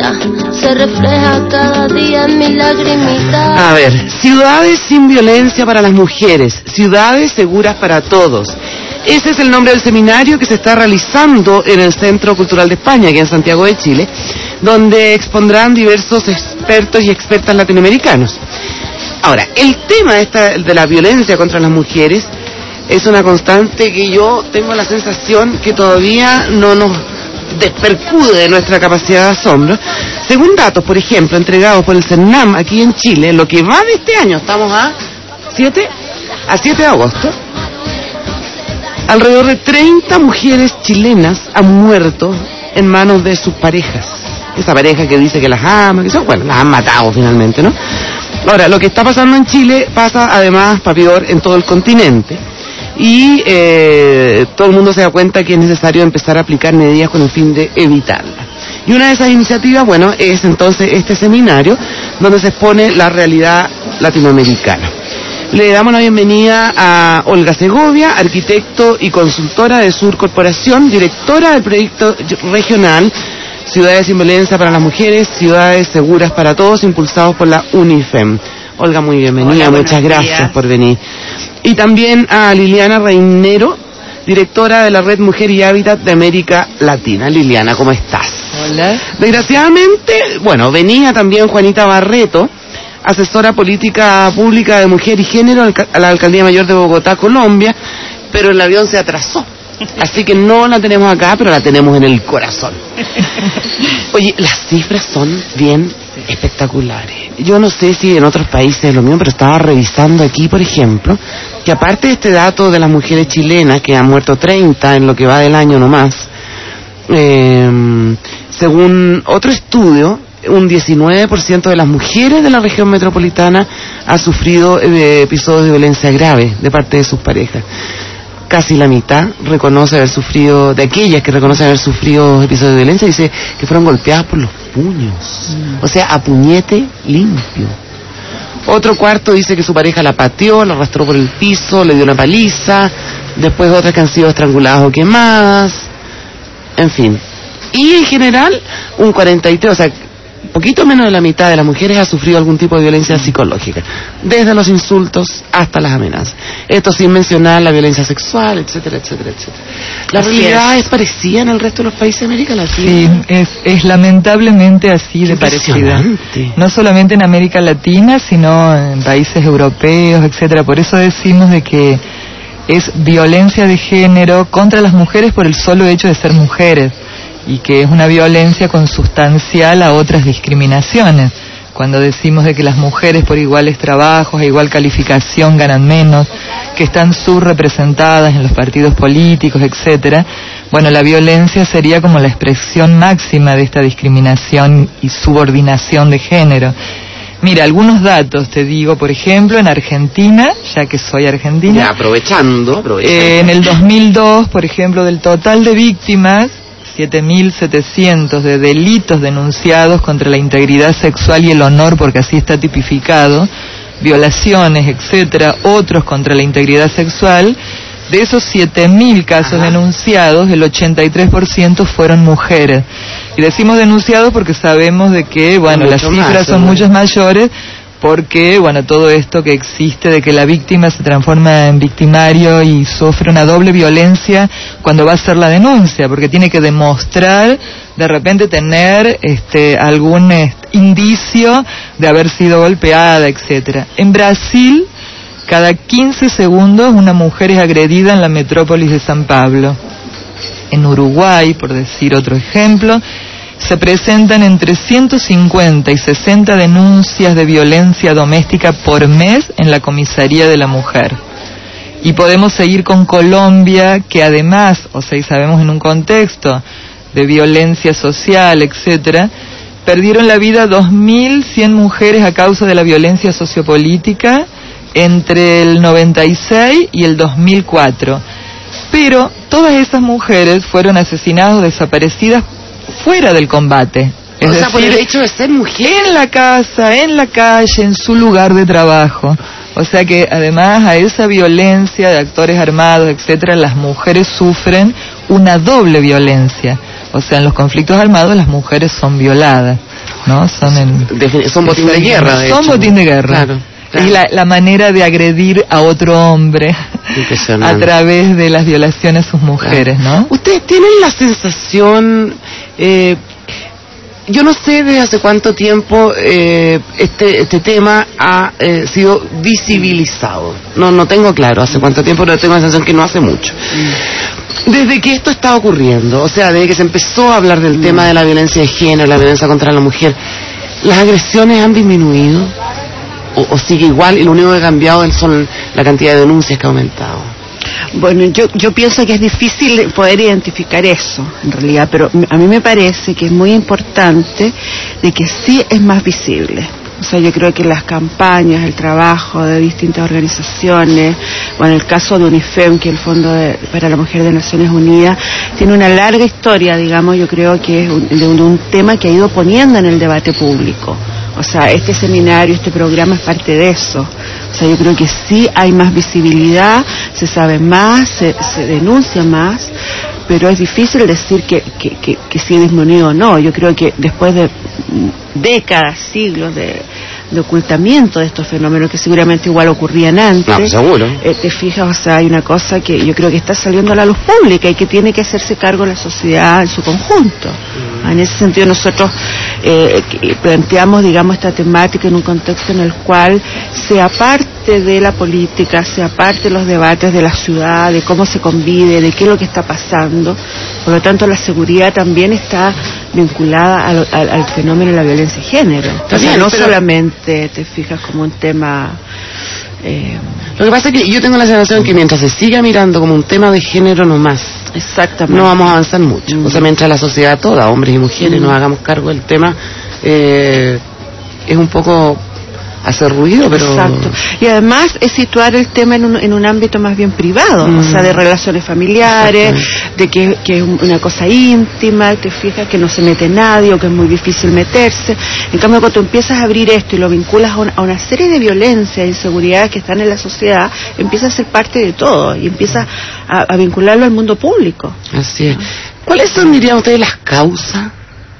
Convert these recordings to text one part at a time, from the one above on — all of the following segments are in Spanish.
vida se refleja cada día en mi lagrimita. A ver, ciudades sin violencia para las mujeres, ciudades seguras para todos. Ese es el nombre del seminario que se está realizando en el Centro Cultural de España, aquí en Santiago de Chile, donde expondrán diversos expertos y expertas latinoamericanos. Ahora, el tema de la violencia contra las mujeres es una constante que yo tengo la sensación que todavía no nos despercude de nuestra capacidad de asombro. Según datos, por ejemplo, entregados por el CERNAM aquí en Chile, lo que va de este año, estamos a 7 de agosto, alrededor de 30 mujeres chilenas han muerto en manos de sus parejas. Esa pareja que dice que las ama, bueno, las han matado finalmente, ¿no? Ahora, lo que está pasando en Chile pasa además, pa' peor, en todo el continente. Y todo el mundo se da cuenta que es necesario empezar a aplicar medidas con el fin de evitarla. Y una de esas iniciativas, bueno, es entonces este seminario donde se expone la realidad latinoamericana. Le damos la bienvenida a Olga Segovia, arquitecto y consultora de Sur Corporación, directora del proyecto regional Ciudades sin Violencia para las Mujeres, Ciudades Seguras para Todos, impulsados por la UNIFEM. Olga, muy bienvenida. Hola, muchas gracias por venir. Y también a Liliana Reinero, directora de la Red Mujer y Hábitat de América Latina. Liliana, ¿cómo estás? Hola. Desgraciadamente, bueno, venía también Juanita Barreto, asesora política pública de Mujer y Género a la Alcaldía Mayor de Bogotá, Colombia, pero el avión se atrasó. Así que no la tenemos acá, pero la tenemos en el corazón. Oye, las cifras son bien espectaculares. Yo no sé si en otros países es lo mismo, pero estaba revisando aquí, por ejemplo, que aparte de este dato de las mujeres chilenas, que han muerto 30 en lo que va del año nomás, según otro estudio, un 19% de las mujeres de la región metropolitana ha sufrido episodios de violencia grave de parte de sus parejas. Casi la mitad reconoce haber sufrido, de aquellas que reconocen haber sufrido episodios de violencia, dice que fueron golpeadas por los puños. O sea, a puñete limpio. Otro cuarto dice que su pareja la pateó, la arrastró por el piso, le dio una paliza. Después otras que han sido estranguladas o quemadas. En fin. Y en general, un 43, o sea, poquito menos de la mitad de las mujeres ha sufrido algún tipo de violencia psicológica, desde los insultos hasta las amenazas. Esto sin mencionar la violencia sexual, etcétera, etcétera, etcétera. ¿La realidad es parecida en el resto de los países de América Latina? Sí, es lamentablemente así de parecida. No solamente en América Latina, sino en países europeos, etcétera. Por eso decimos de que es violencia de género contra las mujeres por el solo hecho de ser mujeres, y que es una violencia consustancial a otras discriminaciones. Cuando decimos de que las mujeres por iguales trabajos, a igual calificación ganan menos, que están subrepresentadas en los partidos políticos, etcétera, bueno, la violencia sería como la expresión máxima de esta discriminación y subordinación de género. Mira, algunos datos te digo, por ejemplo, en Argentina, ya que soy argentina. Ya, aprovechando. En el 2002, por ejemplo, del total de víctimas, 7.700 de delitos denunciados contra la integridad sexual y el honor, porque así está tipificado, violaciones, etcétera, otros contra la integridad sexual. De esos 7.000 casos denunciados, el 83% fueron mujeres. Y decimos denunciados porque sabemos de que, bueno, las cifras son muchas mayores, porque, bueno, todo esto que existe de que la víctima se transforma en victimario y sufre una doble violencia cuando va a hacer la denuncia, porque tiene que demostrar, de repente tener algún indicio de haber sido golpeada, etcétera. En Brasil, cada 15 segundos una mujer es agredida en la metrópolis de San Pablo. En Uruguay, por decir otro ejemplo, se presentan entre 150 y 60 denuncias de violencia doméstica por mes en la comisaría de la mujer. Y podemos seguir con Colombia, que además, o sea, y sabemos en un contexto de violencia social, etcétera, perdieron la vida 2.100 mujeres a causa de la violencia sociopolítica entre el 96 y el 2004. Pero todas esas mujeres fueron asesinadas o desaparecidas fuera del combate. Es decir, por el hecho de ser mujer. En la casa, en la calle, en su lugar de trabajo. O sea que además a esa violencia de actores armados, etcétera, las mujeres sufren una doble violencia. O sea, en los conflictos armados las mujeres son violadas. ¿no? Son botín de guerra, de Son hecho. botín de guerra. Claro. Es la manera de agredir a otro hombre a través de las violaciones a sus mujeres, ¿no? ¿Ustedes tienen la sensación, yo no sé desde hace cuánto tiempo este tema ha sido visibilizado? No tengo claro hace cuánto tiempo, pero tengo la sensación que no hace mucho. Desde que esto está ocurriendo, o sea, desde que se empezó a hablar del tema de la violencia de género, la violencia contra la mujer, ¿las agresiones han disminuido? ¿O sigue igual y lo único que ha cambiado son la cantidad de denuncias que ha aumentado? Bueno, yo pienso que es difícil poder identificar eso, en realidad, pero a mí me parece que es muy importante de que sí es más visible. O sea, yo creo que las campañas, el trabajo de distintas organizaciones, bueno, el caso de UNIFEM, que es el Fondo para la Mujer de Naciones Unidas, tiene una larga historia, digamos, yo creo que es de un tema que ha ido poniendo en el debate público. O sea, este seminario, este programa es parte de eso. O sea, yo creo que sí hay más visibilidad, se sabe más, se denuncia más, pero es difícil decir que sí disminuyó o no. Yo creo que después de décadas, siglos de ocultamiento de estos fenómenos que seguramente igual ocurrían antes. No, seguro. Te fijas, o sea, hay una cosa que yo creo que está saliendo a la luz pública y que tiene que hacerse cargo la sociedad en su conjunto. En ese sentido nosotros planteamos, digamos, esta temática en un contexto en el cual sea parte de la política, sea parte de los debates de la ciudad, de cómo se convive, de qué es lo que está pasando. Por lo tanto, la seguridad también está vinculada al fenómeno de la violencia de género. O sea, no solamente te fijas como un tema... Lo que pasa es que yo tengo la sensación que mientras se siga mirando como un tema de género nomás, exactamente, no vamos a avanzar mucho. O sea, mientras la sociedad toda, hombres y mujeres, nos hagamos cargo del tema, es un poco hacer ruido, pero... Exacto. Y además es situar el tema en un ámbito más bien privado, o sea, de relaciones familiares, de que es una cosa íntima, te fijas que no se mete nadie o que es muy difícil meterse. En cambio, cuando tú empiezas a abrir esto y lo vinculas a una serie de violencias e inseguridades que están en la sociedad, empieza a ser parte de todo y empieza a vincularlo al mundo público. Así es. ¿Cuáles son, dirían ustedes, las causas?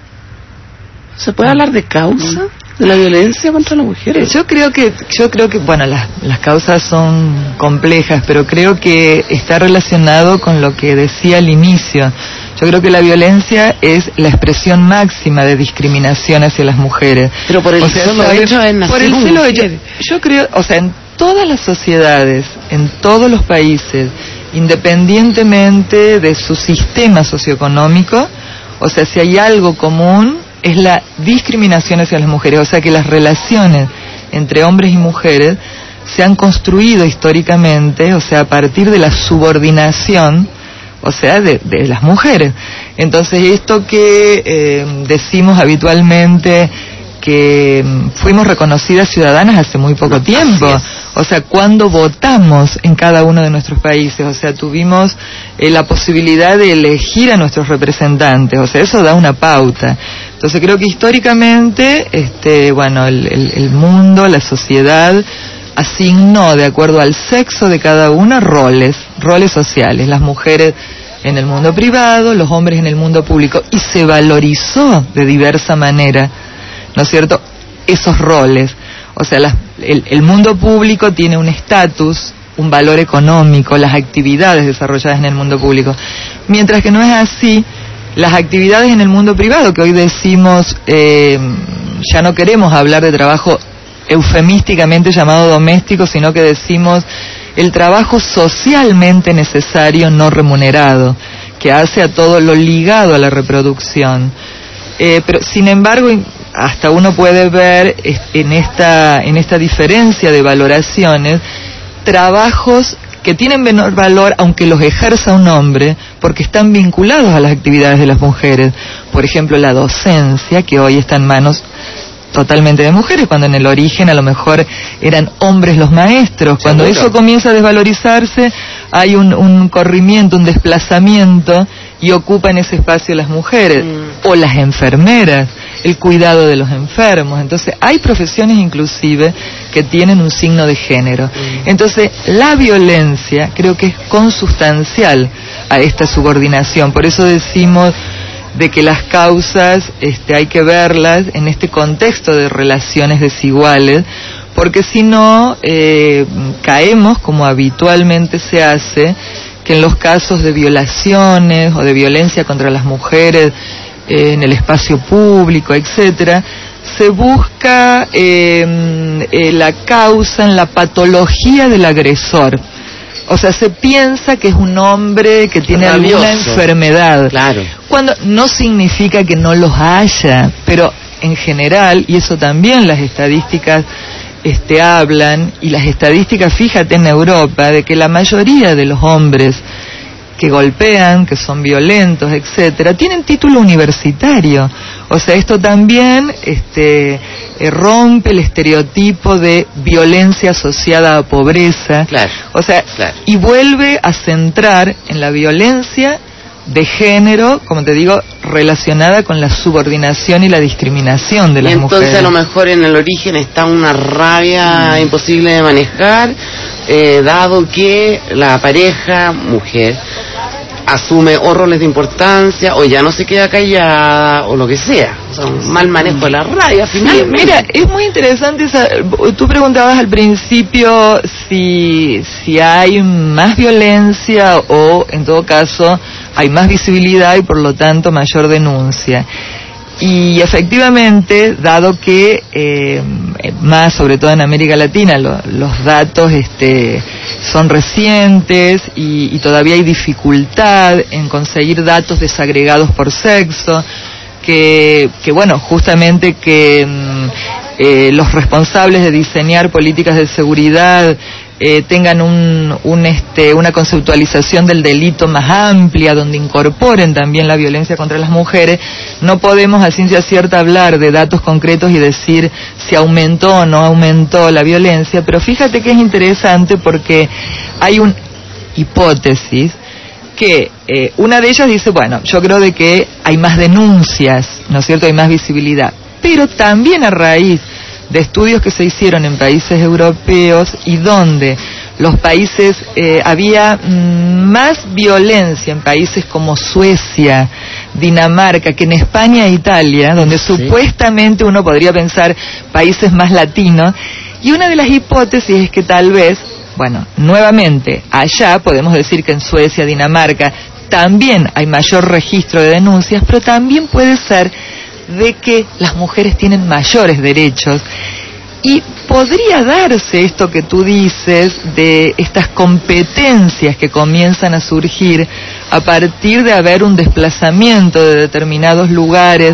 ¿Se puede hablar de causa de la violencia contra las mujeres? Yo creo que bueno, las causas son complejas, pero creo que está relacionado con lo que decía al inicio. Yo creo que la violencia es la expresión máxima de discriminación hacia las mujeres. Pero por el solo hecho de nacer, por el solo hecho, yo creo, o sea, en todas las sociedades, en todos los países, independientemente de su sistema socioeconómico, o sea, si hay algo común, es la discriminación hacia las mujeres. O sea, que las relaciones entre hombres y mujeres se han construido históricamente, o sea, a partir de la subordinación, o sea, de las mujeres. Entonces, esto que decimos habitualmente, que fuimos reconocidas ciudadanas hace muy poco tiempo. O sea, cuando votamos en cada uno de nuestros países, o sea, tuvimos la posibilidad de elegir a nuestros representantes, o sea, eso da una pauta. Entonces creo que históricamente, bueno, el mundo, la sociedad asignó, de acuerdo al sexo de cada una, roles sociales. Las mujeres en el mundo privado, los hombres en el mundo público, y se valorizó de diversa manera, ¿no es cierto?, esos roles. O sea, el mundo público tiene un estatus, un valor económico, las actividades desarrolladas en el mundo público. Mientras que no es así, las actividades en el mundo privado, que hoy decimos, ya no queremos hablar de trabajo eufemísticamente llamado doméstico, sino que decimos el trabajo socialmente necesario no remunerado, que hace a todo lo ligado a la reproducción. Pero sin embargo, hasta uno puede ver en esta diferencia de valoraciones trabajos que tienen menor valor aunque los ejerza un hombre, porque están vinculados a las actividades de las mujeres. Por ejemplo, la docencia, que hoy está en manos totalmente de mujeres, cuando en el origen a lo mejor eran hombres los maestros. Cuando eso comienza a desvalorizarse, hay un corrimiento, un desplazamiento, y ocupan ese espacio las mujeres, o las enfermeras, el cuidado de los enfermos. Entonces hay profesiones inclusive que tienen un signo de género. Entonces la violencia creo que es consustancial a esta subordinación. Por eso decimos, de que las causas hay que verlas en este contexto de relaciones desiguales, porque si no caemos, como habitualmente se hace, que en los casos de violaciones o de violencia contra las mujeres en el espacio público, etcétera, se busca la causa en la patología del agresor. O sea, se piensa que es un hombre que tiene alguna enfermedad. Claro. Cuando no significa que no los haya, pero en general, y eso también las estadísticas hablan, y las estadísticas, fíjate en Europa, de que la mayoría de los hombres que golpean, que son violentos, etcétera, tienen título universitario. O sea, esto también rompe el estereotipo de violencia asociada a pobreza. Claro. O sea, claro. Y vuelve a centrar en la violencia de género, como te digo, relacionada con la subordinación y la discriminación de las mujeres. Entonces, a lo mejor en el origen está una rabia imposible de manejar, dado que la pareja, mujer, asume o roles de importancia, o ya no se queda callada, o lo que sea. O sea, un mal manejo de la rabia, finalmente. Mira, es muy interesante tú preguntabas al principio si hay más violencia o, en todo caso, hay más visibilidad y, por lo tanto, mayor denuncia. Y efectivamente, dado que más, sobre todo en América Latina, los datos son recientes y todavía hay dificultad en conseguir datos desagregados por sexo, que bueno, justamente que los responsables de diseñar políticas de seguridad tengan una conceptualización del delito más amplia, donde incorporen también la violencia contra las mujeres. No podemos a ciencia cierta hablar de datos concretos y decir si aumentó o no aumentó la violencia, pero fíjate que es interesante porque hay una hipótesis que una de ellas dice, bueno, yo creo de que hay más denuncias, ¿no es cierto?, hay más visibilidad, pero también a raíz de estudios que se hicieron en países europeos y donde los países, había más violencia en países como Suecia, Dinamarca, que en España e Italia, donde supuestamente uno podría pensar países más latinos, y una de las hipótesis es que tal vez, bueno, nuevamente, allá podemos decir que en Suecia, Dinamarca, también hay mayor registro de denuncias, pero también puede ser de que las mujeres tienen mayores derechos y podría darse esto que tú dices de estas competencias que comienzan a surgir a partir de haber un desplazamiento de determinados lugares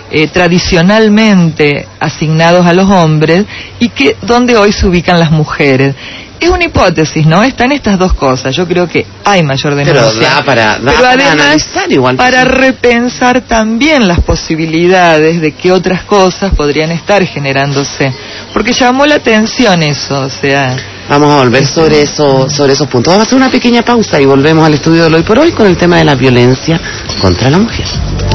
tradicionalmente asignados a los hombres y que donde hoy se ubican las mujeres. Es una hipótesis, ¿no? Están estas dos cosas. Yo creo que hay mayor denuncia. Pero da para además, analizar igual. Para repensar también las posibilidades de qué otras cosas podrían estar generándose. Porque llamó la atención eso, o sea... Vamos a volver sobre esos puntos. Vamos a hacer una pequeña pausa y volvemos al estudio de Hoy por Hoy con el tema de la violencia contra la mujer.